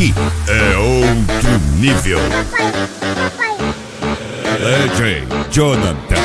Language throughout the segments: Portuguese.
aqui é outro nível. DJ Jonathan.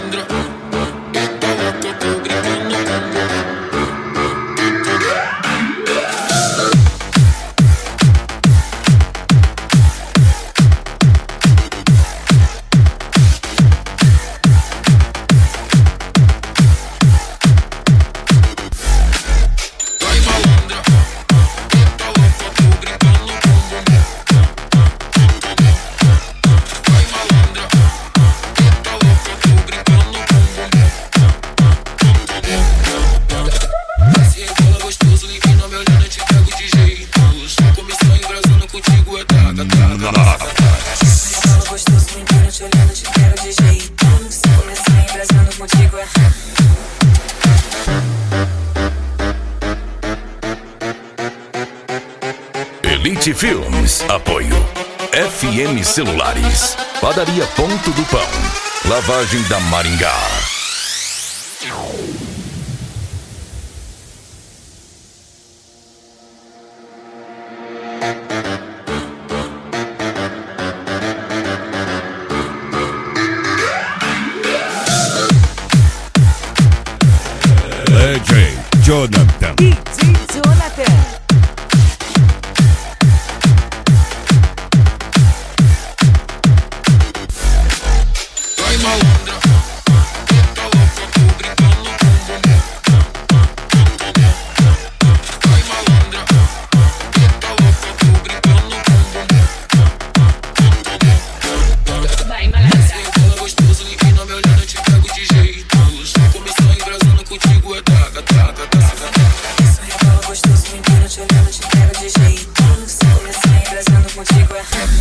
Elite Filmes, apoio FM Celulares, Padaria Ponto do Pão, Lavagem da Maringá. DJ Jonathan. DJ Jonathan. Contigo é